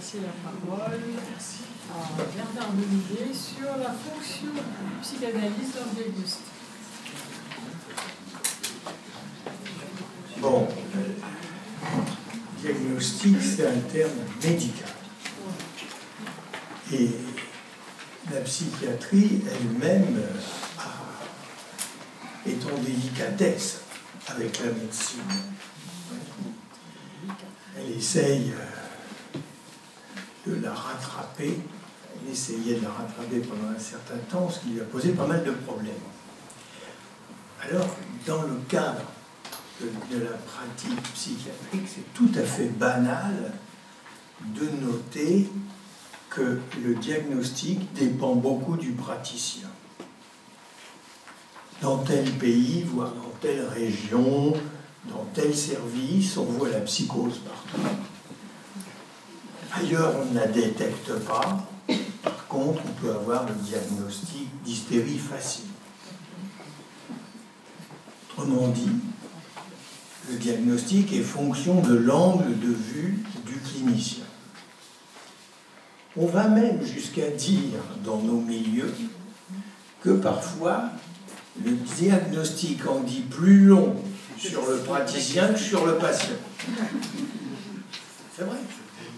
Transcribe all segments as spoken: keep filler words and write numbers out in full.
passer la parole à Bernard Menudet sur la fonction du psychanalyse dans le diagnostic. Bon, euh, diagnostic, c'est un terme médical. Et la psychiatrie elle-même a, est en délicatesse avec la médecine. Elle essaye de la rattraper. Elle essayait de la rattraper pendant un certain temps, ce qui lui a posé pas mal de problèmes. Alors, dans le cadre de, de la pratique psychiatrique, c'est tout à fait banal de noter que le diagnostic dépend beaucoup du praticien. Dans tel pays, voire dans telle région, dans tel service, on voit la psychose partout. Ailleurs, on ne la détecte pas. Par contre, on peut avoir le diagnostic d'hystérie facile. Autrement dit, le diagnostic est fonction de l'angle de vue du clinicien. On va même jusqu'à dire dans nos milieux que parfois le diagnostic en dit plus long sur le praticien que sur le patient. C'est vrai.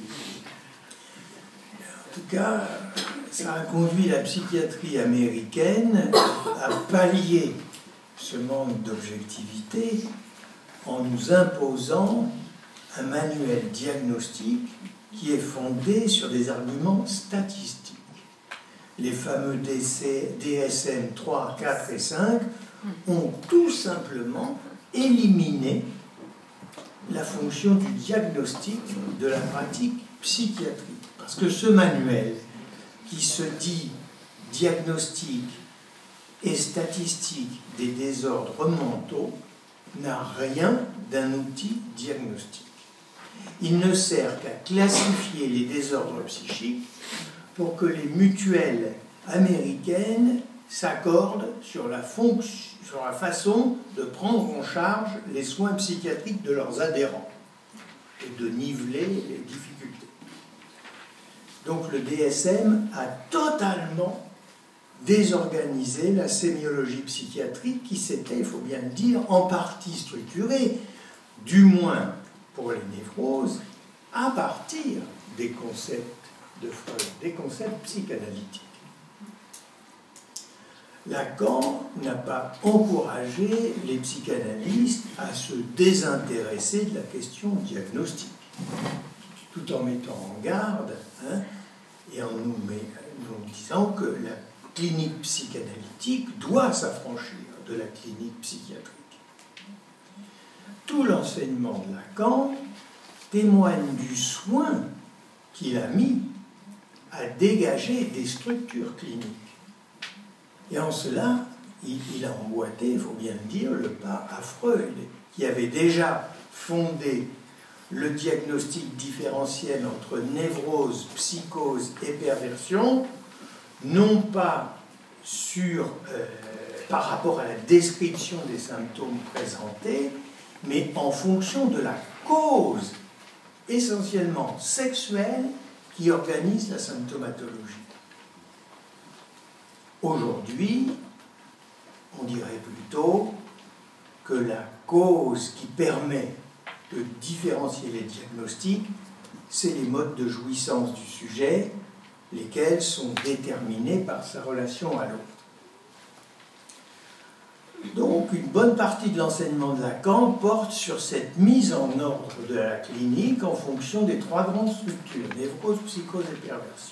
En tout cas, ça a conduit la psychiatrie américaine à pallier ce manque d'objectivité en nous imposant un manuel diagnostique qui est fondé sur des arguments statistiques. Les fameux D S M trois, quatre et cinq ont tout simplement éliminé la fonction du diagnostic de la pratique psychiatrique. Parce que ce manuel qui se dit diagnostic et statistique des désordres mentaux n'a rien d'un outil diagnostique. Il ne sert qu'à classifier les désordres psychiques pour que les mutuelles américaines s'accordent sur la, sur la façon de prendre en charge les soins psychiatriques de leurs adhérents et de niveler les difficultés. Donc le D S M a totalement désorganisé la sémiologie psychiatrique qui s'était, il faut bien le dire, en partie structurée, du moins pour les névroses, à partir des concepts de Freud, des concepts psychanalytiques. Lacan n'a pas encouragé les psychanalystes à se désintéresser de la question diagnostique, tout en mettant en garde hein, et en nous, met, nous disant que la clinique psychanalytique doit s'affranchir de la clinique psychiatrique. Tout l'enseignement de Lacan témoigne du soin qu'il a mis à dégager des structures cliniques. Et en cela, il, il a emboîté, il faut bien le dire, le pas à Freud, qui avait déjà fondé le diagnostic différentiel entre névrose, psychose et perversion, non pas sur, euh, par rapport à la description des symptômes présentés, mais en fonction de la cause essentiellement sexuelle qui organise la symptomatologie. Aujourd'hui, on dirait plutôt que la cause qui permet de différencier les diagnostics, c'est les modes de jouissance du sujet, lesquels sont déterminés par sa relation à l'autre. Donc, une bonne partie de l'enseignement de Lacan porte sur cette mise en ordre de la clinique en fonction des trois grandes structures, névrose, psychose et perversion.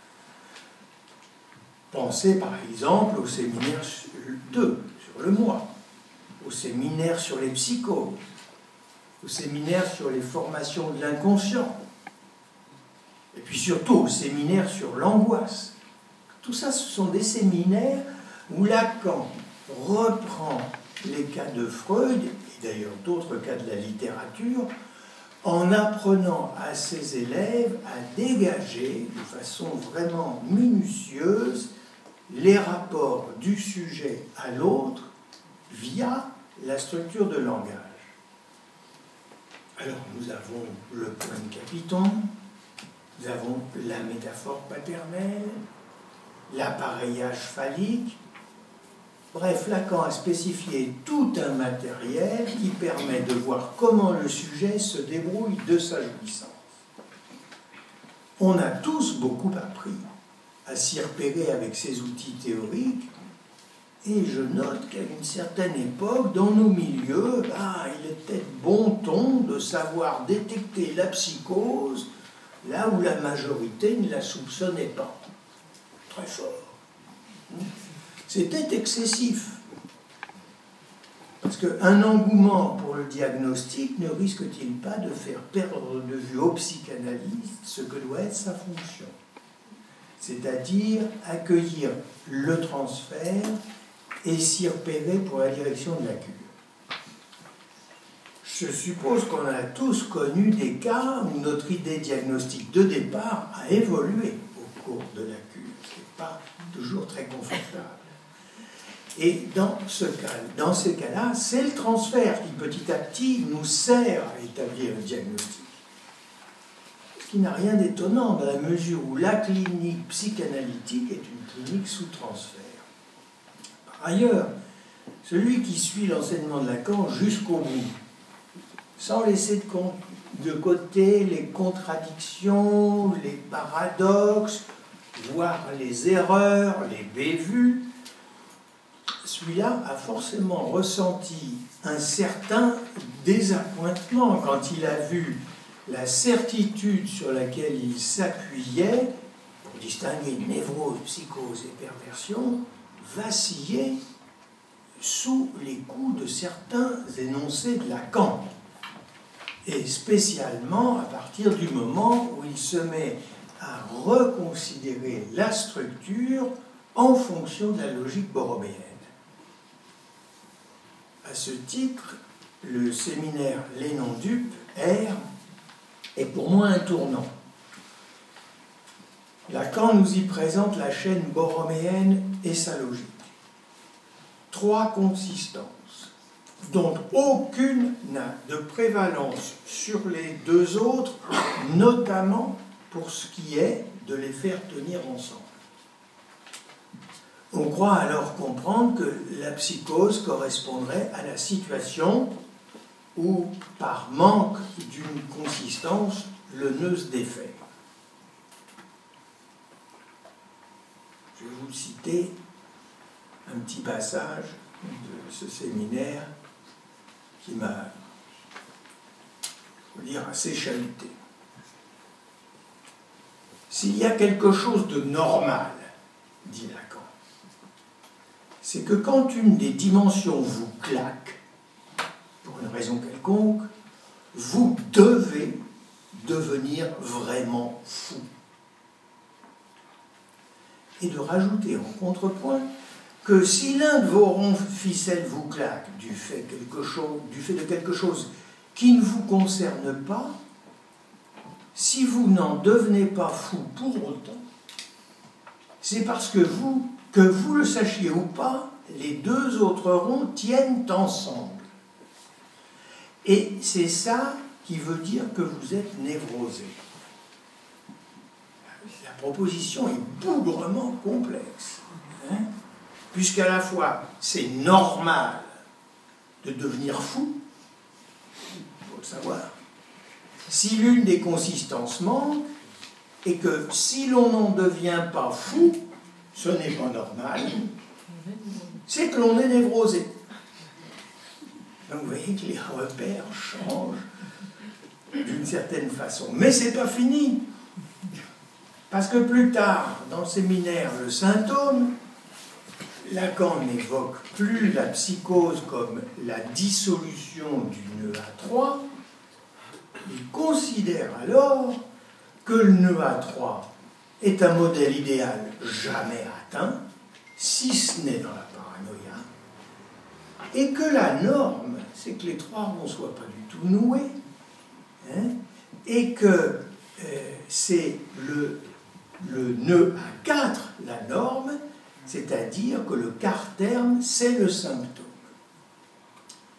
Pensez par exemple au séminaire deux sur le moi, au séminaire sur les psychoses, au séminaire sur les formations de l'inconscient, et puis surtout au séminaire sur l'angoisse. Tout ça, ce sont des séminaires où Lacan reprend les cas de Freud, et d'ailleurs d'autres cas de la littérature, en apprenant à ses élèves à dégager de façon vraiment minutieuse les rapports du sujet à l'autre via la structure de langage. Alors nous avons le point de Capiton, Nous avons la métaphore paternelle, l'appareillage phallique. Bref, Lacan a spécifié tout un matériel qui permet de voir comment le sujet se débrouille de sa jouissance. On a tous beaucoup appris à s'y repérer avec ces outils théoriques, et je note qu'à une certaine époque, dans nos milieux, bah, il était bon ton de savoir détecter la psychose là où la majorité ne la soupçonnait pas. Très fort. C'était excessif. Parce qu'un engouement pour le diagnostic ne risque-t-il pas de faire perdre de vue au psychanalyste ce que doit être sa fonction? C'est-à-dire accueillir le transfert et s'y repérer pour la direction de la cure. Je suppose qu'on a tous connu des cas où notre idée diagnostique de départ a évolué au cours de la cure. Ce n'est pas toujours très confortable. Et dans, ce cas, dans ces cas-là, c'est le transfert qui petit à petit nous sert à établir le diagnostic. Ce qui n'a rien d'étonnant dans la mesure où la clinique psychanalytique est une clinique sous transfert. Par ailleurs, celui qui suit l'enseignement de Lacan jusqu'au bout, sans laisser de, de côté les contradictions, les paradoxes, voire les erreurs, les bévues, celui-là a forcément ressenti un certain désappointement quand il a vu la certitude sur laquelle il s'appuyait pour distinguer névrose, psychose et perversion vaciller sous les coups de certains énoncés de Lacan, et spécialement à partir du moment où il se met à reconsidérer la structure en fonction de la logique borroméenne. À ce titre, le séminaire Les non-dupes, R, est pour moi un tournant. Lacan nous y présente la chaîne borroméenne et sa logique. Trois consistances, dont aucune n'a de prévalence sur les deux autres, notamment pour ce qui est de les faire tenir ensemble. On croit alors comprendre que la psychose correspondrait à la situation où, par manque d'une consistance, le nœud se défait. Je vais vous citer un petit passage de ce séminaire qui m'a, il faut dire, assez chahuté. S'il y a quelque chose de normal, dit Lacan, c'est que quand une des dimensions vous claque, pour une raison quelconque, vous devez devenir vraiment fou. Et de rajouter en contrepoint que si l'un de vos ronds ficelles vous claque du fait, quelque chose, du fait de quelque chose qui ne vous concerne pas, si vous n'en devenez pas fou pour autant, c'est parce que vous, que vous le sachiez ou pas, les deux autres ronds tiennent ensemble. Et c'est ça qui veut dire que vous êtes névrosé. La proposition est bougrement complexe, hein, puisqu'à la fois c'est normal de devenir fou, il faut le savoir, si l'une des consistances manque, et que si l'on n'en devient pas fou, ce n'est pas normal, c'est que l'on est névrosé. Donc vous voyez que les repères changent d'une certaine façon. Mais ce n'est pas fini. Parce que plus tard, dans le séminaire Le symptôme, Lacan n'évoque plus la psychose comme la dissolution du nœud A trois. Il considère alors que le nœud A trois est un modèle idéal jamais atteint, si ce n'est dans la paranoïa, et que la norme, c'est que les trois ronds ne soient pas du tout noués, hein, et que euh, c'est le, le nœud A quatre, la norme, c'est-à-dire que le quart terme, c'est le symptôme.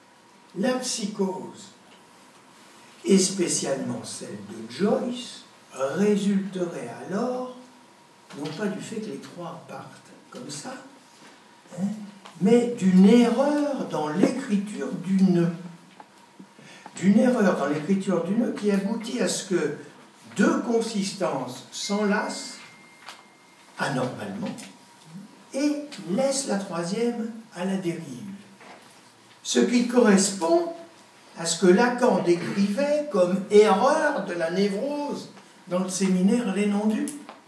La psychose, et spécialement celle de Joyce, résulterait alors, non pas du fait que les trois partent comme ça, hein, mais d'une erreur dans l'écriture du nœud. D'une erreur dans l'écriture du nœud qui aboutit à ce que deux consistances s'enlacent anormalement et laissent la troisième à la dérive. Ce qui correspond à ce que Lacan décrivait comme erreur de la névrose dans le séminaire Les Non-Dus.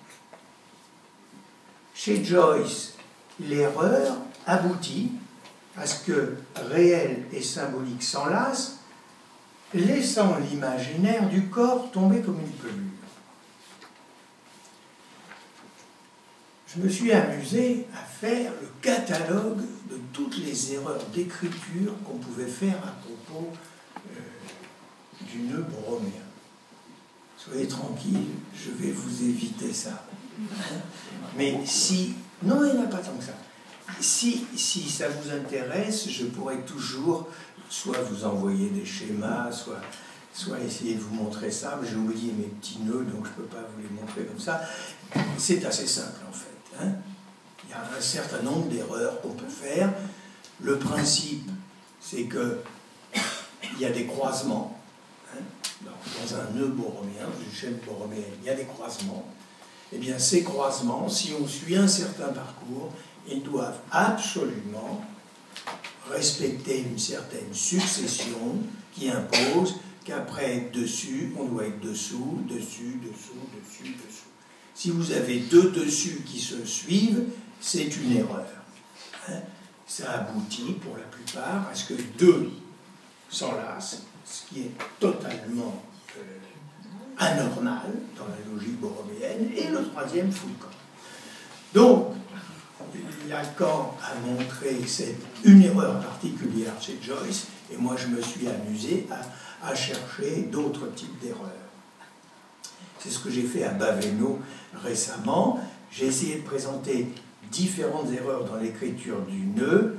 Chez Joyce, l'erreur aboutit à ce que réel et symbolique s'enlacent, laissant l'imaginaire du corps tomber comme une pelure. Je me suis amusé à faire le catalogue de toutes les erreurs d'écriture qu'on pouvait faire à propos euh, du nœud borroméen. Soyez tranquille, je vais vous éviter ça. Mais si... Non, il n'y en a pas tant que ça. Si, si ça vous intéresse, je pourrais toujours soit vous envoyer des schémas, soit, soit essayer de vous montrer ça. J'ai oublié mes petits nœuds, donc je ne peux pas vous les montrer comme ça. C'est assez simple, en fait. Hein. Il y a un certain nombre d'erreurs qu'on peut faire. Le principe, c'est qu'il y a des croisements. Hein. Dans un nœud borroméen, une chaîne borroméenne, il y a des croisements. Eh bien, ces croisements, si on suit un certain parcours, ils doivent absolument respecter une certaine succession qui impose qu'après être dessus, on doit être dessous, dessus, dessous, dessus, dessous. Si vous avez deux dessus qui se suivent, c'est une erreur. Hein? Ça aboutit, pour la plupart, à ce que deux s'enlacent, ce qui est totalement euh, anormal dans la logique borroméenne, et le troisième fout le camp. Donc, Lacan a montré cette, une erreur particulière chez Joyce, et moi je me suis amusé à, à chercher d'autres types d'erreurs. C'est ce que j'ai fait à Baveno récemment. J'ai essayé de présenter différentes erreurs dans l'écriture du nœud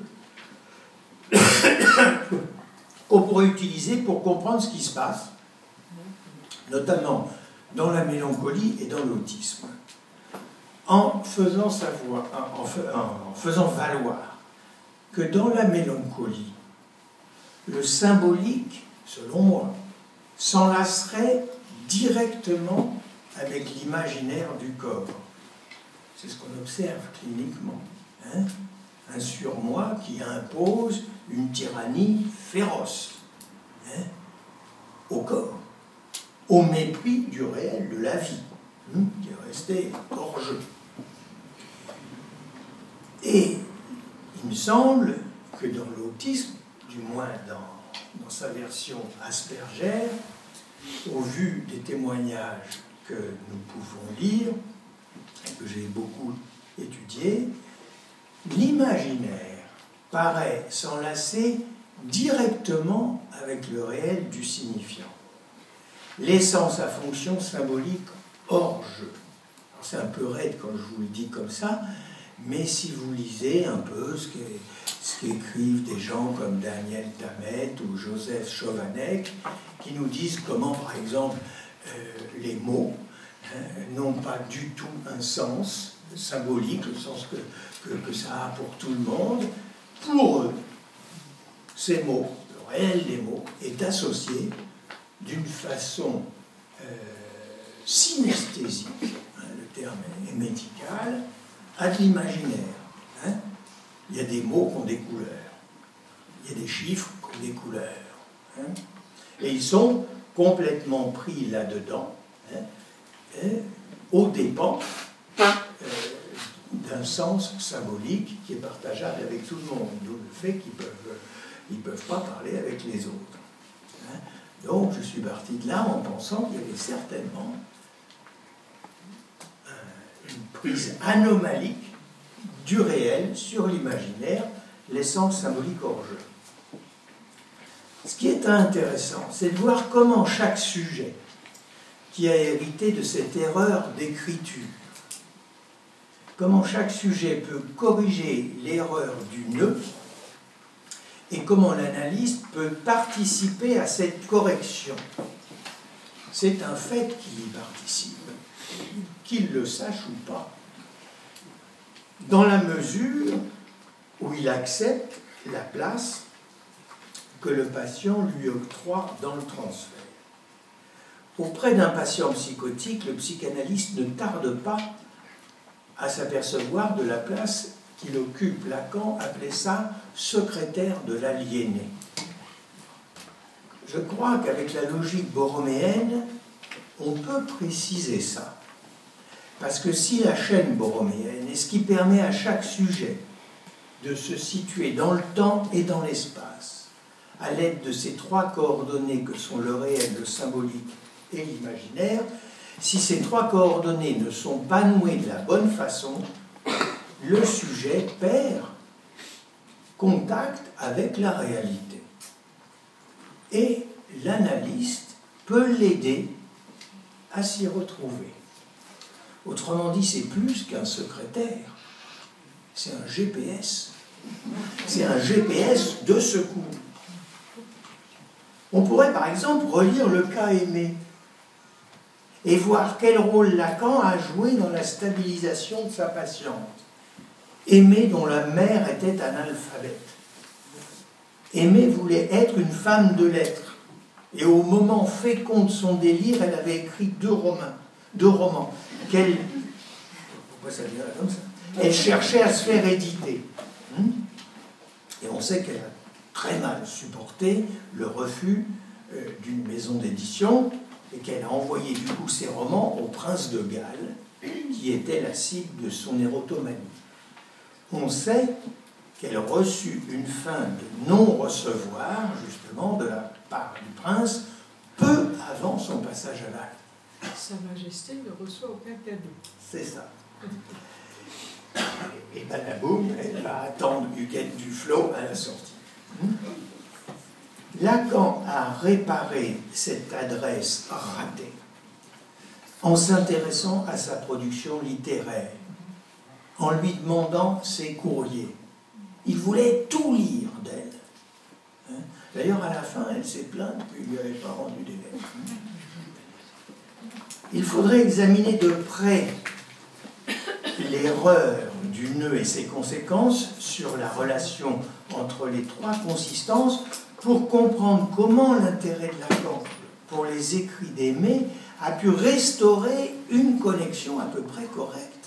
qu'on pourrait utiliser pour comprendre ce qui se passe, notamment dans la mélancolie et dans l'autisme, en faisant savoir, en, en faisant valoir que dans la mélancolie, le symbolique, selon moi, s'enlacerait directement avec l'imaginaire du corps. C'est ce qu'on observe cliniquement. Hein? Un surmoi qui impose une tyrannie féroce, hein, au corps, au mépris du réel, de la vie, hein, qui est resté hors jeu. Et il me semble que dans l'autisme, du moins dans, dans sa version Asperger, au vu des témoignages que nous pouvons lire, et que j'ai beaucoup étudiés, l'imaginaire paraît s'enlacer directement avec le réel du signifiant, laissant sa fonction symbolique hors jeu. C'est un peu raide quand je vous le dis comme ça, mais si vous lisez un peu ce qu'est, ce qu'écrivent des gens comme Daniel Tammet ou Joseph Chovanec, qui nous disent comment, par exemple, euh, les mots hein, n'ont pas du tout un sens symbolique, le sens que, que, que ça a pour tout le monde. Pour eux, ces mots, le réel des mots, est associé d'une façon euh, synesthésique, hein, le terme est médical, à de l'imaginaire. Hein. Il y a des mots qui ont des couleurs, il y a des chiffres qui ont des couleurs. Hein. Et ils sont complètement pris là-dedans, hein, hein, aux dépens euh, d'un sens symbolique qui est partageable avec tout le monde, d'où le fait qu'ils ne peuvent, ils peuvent pas parler avec les autres. Hein. Donc je suis parti de là en pensant qu'il y avait certainement une prise anomalique du réel sur l'imaginaire, l'essence symbolique hors jeu. Ce qui est intéressant, c'est de voir comment chaque sujet qui a hérité de cette erreur d'écriture, comment chaque sujet peut corriger l'erreur du nœud et comment l'analyste peut participer à cette correction. c'est un fait qu'il y participe, qu'il le sache ou pas, dans la mesure où il accepte la place que le patient lui octroie dans le transfert. Auprès d'un patient psychotique, le psychanalyste ne tarde pas à s'apercevoir de la place qu'il occupe. Lacan appelait ça « secrétaire de l'aliéné ». Je crois qu'avec la logique borroméenne, on peut préciser ça. Parce que si la chaîne borroméenne est ce qui permet à chaque sujet de se situer dans le temps et dans l'espace, à l'aide de ces trois coordonnées que sont le réel, le symbolique et l'imaginaire, si ces trois coordonnées ne sont pas nouées de la bonne façon, le sujet perd contact avec la réalité. Et l'analyste peut l'aider à s'y retrouver. Autrement dit, c'est plus qu'un secrétaire, c'est un G P S. C'est un G P S de secours. On pourrait par exemple relire le cas Aimé et voir quel rôle Lacan a joué dans la stabilisation de sa patiente. Aimé dont la mère était analphabète. Aimé voulait être une femme de lettres. Et au moment fécond de son délire, elle avait écrit deux romans. Deux romans qu'elle... Pourquoi ça dirait comme ça? Elle cherchait à se faire éditer. Et on sait qu'elle a très mal supporté le refus euh, d'une maison d'édition et qu'elle a envoyé du coup ses romans au prince de Galles, qui était la cible de son érotomanie. On sait qu'elle reçut une fin de non-recevoir, justement, de la part du prince, peu avant son passage à l'acte. Sa Majesté ne reçoit aucun cadeau. C'est ça. Et badaboum, elle va attendre Huguette Duflo à la sortie. Lacan a réparé cette adresse ratée en s'intéressant à sa production littéraire, en lui demandant ses courriers. Il voulait tout lire d'elle. D'ailleurs, à la fin, elle s'est plainte qu'il ne lui avait pas rendu des lettres. Il faudrait examiner de près l'erreur du nœud et ses conséquences sur la relation entre les trois consistances pour comprendre comment l'intérêt de Lacan pour les écrits d'Aimé a pu restaurer une connexion à peu près correcte.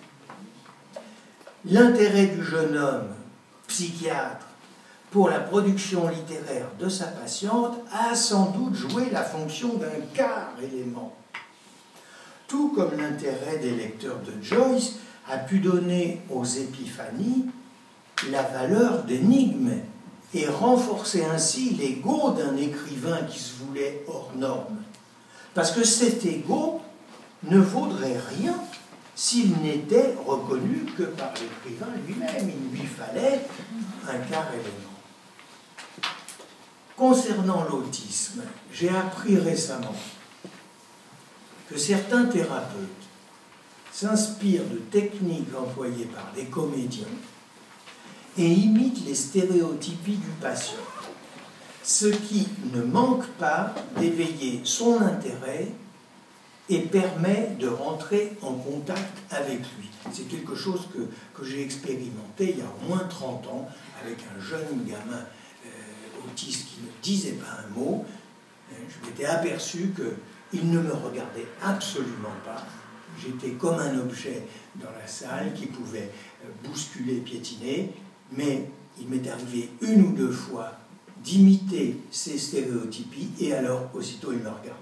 L'intérêt du jeune homme, psychiatre, pour la production littéraire de sa patiente a sans doute joué la fonction d'un quart élément. Tout comme l'intérêt des lecteurs de Joyce a pu donner aux épiphanies la valeur d'énigme et renforcer ainsi l'ego d'un écrivain qui se voulait hors norme. Parce que cet ego ne vaudrait rien s'il n'était reconnu que par l'écrivain lui-même. Il lui fallait un quart élément. Concernant l'autisme, j'ai appris récemment que certains thérapeutes s'inspirent de techniques employées par des comédiens et imitent les stéréotypies du patient, ce qui ne manque pas d'éveiller son intérêt et permet de rentrer en contact avec lui. C'est quelque chose que, que j'ai expérimenté il y a au moins trente ans avec un jeune gamin euh, autiste qui ne disait pas un mot. Je m'étais aperçu qu'il ne me regardait absolument pas. J'étais comme un objet dans la salle qui pouvait bousculer, piétiner, mais il m'est arrivé une ou deux fois d'imiter ces stéréotypies et alors aussitôt il me regardait.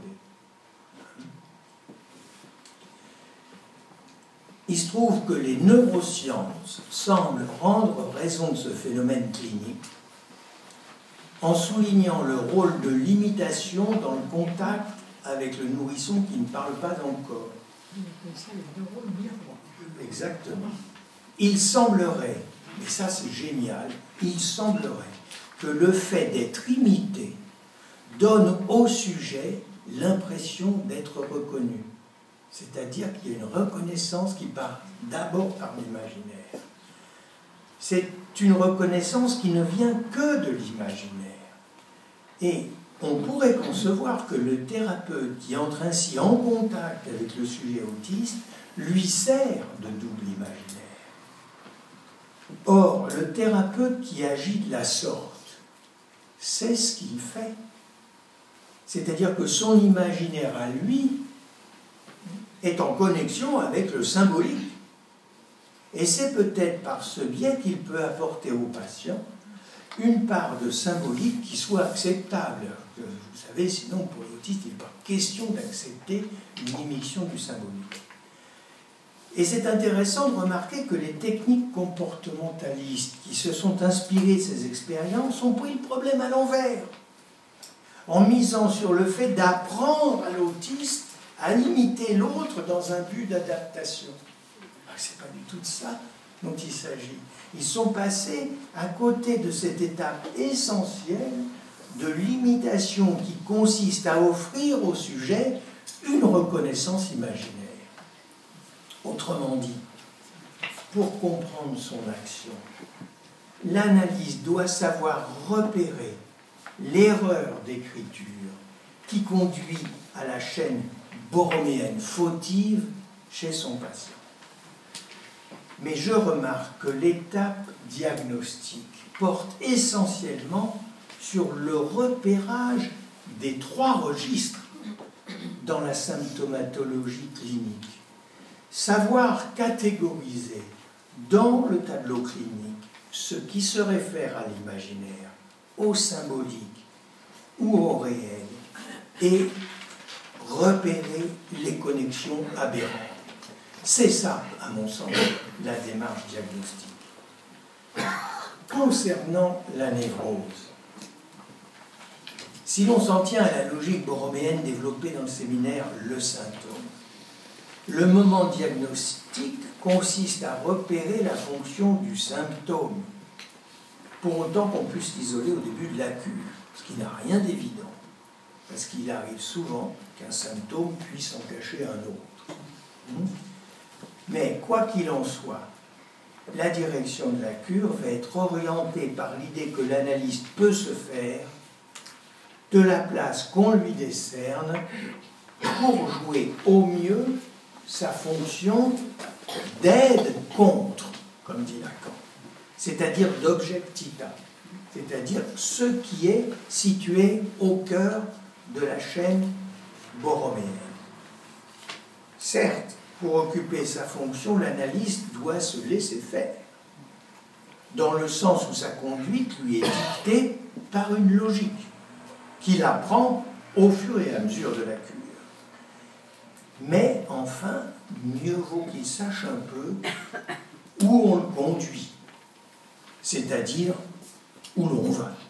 Il se trouve que les neurosciences semblent rendre raison de ce phénomène clinique en soulignant le rôle de l'imitation dans le contact avec le nourrisson qui ne parle pas encore. Exactement. Il semblerait, et ça c'est génial, il semblerait que le fait d'être imité donne au sujet l'impression d'être reconnu. C'est-à-dire qu'il y a une reconnaissance qui part d'abord par l'imaginaire. C'est une reconnaissance qui ne vient que de l'imaginaire. Et on pourrait concevoir que le thérapeute qui entre ainsi en contact avec le sujet autiste lui sert de double imaginaire. Or, le thérapeute qui agit de la sorte sait ce qu'il fait. C'est-à-dire que son imaginaire à lui est en connexion avec le symbolique. Et c'est peut-être par ce biais qu'il peut apporter au patient une part de symbolique qui soit acceptable. Vous savez, sinon, pour l'autisme, il n'est pas question d'accepter une immixtion du symbolique. Et c'est intéressant de remarquer que les techniques comportementalistes qui se sont inspirées de ces expériences ont pris le problème à l'envers, en misant sur le fait d'apprendre à l'autiste à imiter l'autre dans un but d'adaptation. Ce n'est pas du tout de ça dont il s'agit. Ils sont passés à côté de cette étape essentielle de l'imitation qui consiste à offrir au sujet une reconnaissance imaginaire. Autrement dit, pour comprendre son action, l'analyse doit savoir repérer l'erreur d'écriture qui conduit à la chaîne borroméenne fautive chez son patient. Mais je remarque que l'étape diagnostique porte essentiellement sur le repérage des trois registres dans la symptomatologie clinique. Savoir catégoriser dans le tableau clinique ce qui se réfère à l'imaginaire, au symbolique ou au réel, et repérer les connexions aberrantes. C'est ça, à mon sens, la démarche diagnostique. Concernant la névrose, si l'on s'en tient à la logique borroméenne développée dans le séminaire Le Symptôme, le moment diagnostique consiste à repérer la fonction du symptôme, pour autant qu'on puisse l'isoler au début de la cure, ce qui n'a rien d'évident, parce qu'il arrive souvent qu'un symptôme puisse en cacher un autre. Mais quoi qu'il en soit, la direction de la cure va être orientée par l'idée que l'analyste peut se faire de la place qu'on lui décerne pour jouer au mieux sa fonction d'aide contre, comme dit Lacan, c'est-à-dire d'objectita, c'est-à-dire ce qui est situé au cœur de la chaîne borroméenne. Certes, pour occuper sa fonction, l'analyste doit se laisser faire, dans le sens où sa conduite lui est dictée par une logique qu'il apprend au fur et à mesure de la cure. Mais enfin, mieux vaut qu'il sache un peu où on le conduit, c'est-à-dire où l'on va.